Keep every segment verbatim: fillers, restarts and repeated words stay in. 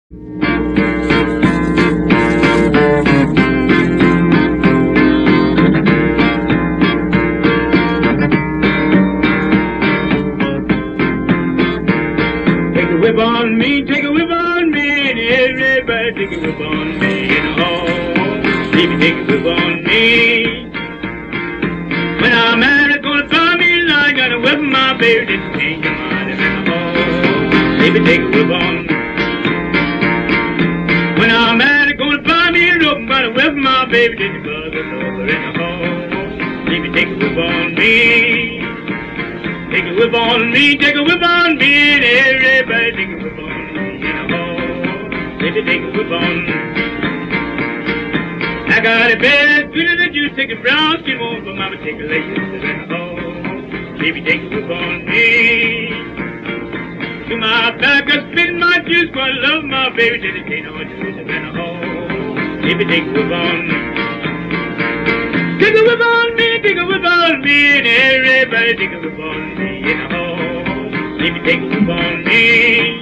Take a whip on me, take a whip on me, and everybody take a whip on me, and oh, baby, take a whip on me. When I'm mad, it's gonna buy me like I gotta whip my baby, just change your mind, and oh, baby, take a whip on me. When I'm mad, it's gonna buy me a rope, but I whip my baby, just buzz it over, and oh, baby, take a whip on me. Take a whip on me, take a whip on me, and everybody take a whip on me, and oh, baby, take a whip on me. I got a bed, sweet as the juice, take a brown skin one, but mama take a lady, and oh, baby, take a whip on me. To my back, I spit my juice, but I love my baby, till it ain't no juice, and oh, baby, take a whip on me. Take a whip on me, take a whip on me, and everybody take a whip on me, and oh, baby, take a whip on me.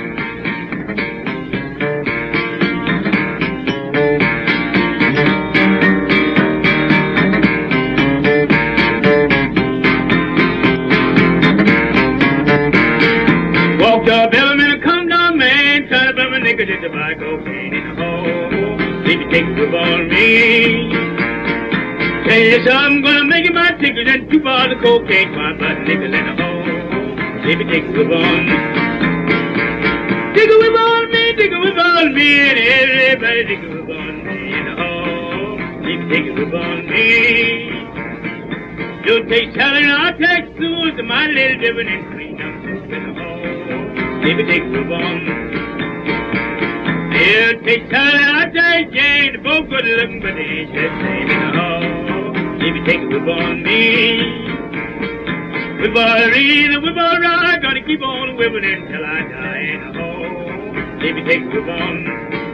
Walked up Bellarmine, come down, man, try to buy my nigga just to buy cocaine, and oh, baby, take a whip on me. Tell you something, I'm gonna make it my ticket and two bars of cocaine, five bucks nickel and a hole. Baby, take a whip on me. Take a whip on me, take a whip on me, and everybody take a whip on me, and a hole. Baby, take a whip on me. You take salad and I'll take soup, it's my little different and clean up soup and a hole. Baby, take a whip on me. You take salad and I'll take Jane, they're both good looking, but they ain't the same in a hole. Baby, take a whip on me. Whip all read and whip all right, gonna keep on whipping until I die in a hole. Baby, take a whip on me.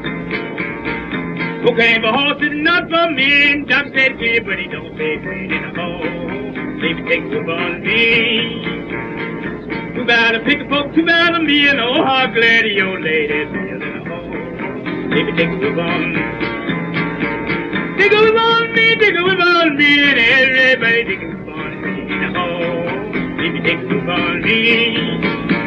Cocaine for horses, not for men. Doc said kid, but he don't say green in a hole. Baby, take a whip on me. Too bad to pick a poke, too bad of me, and oh, how glad your lady feels in a hole. Baby, take a whip on me. Take a whip on me, take a whip on me, and everybody take a whip on me, and oh, baby, take a whip on me.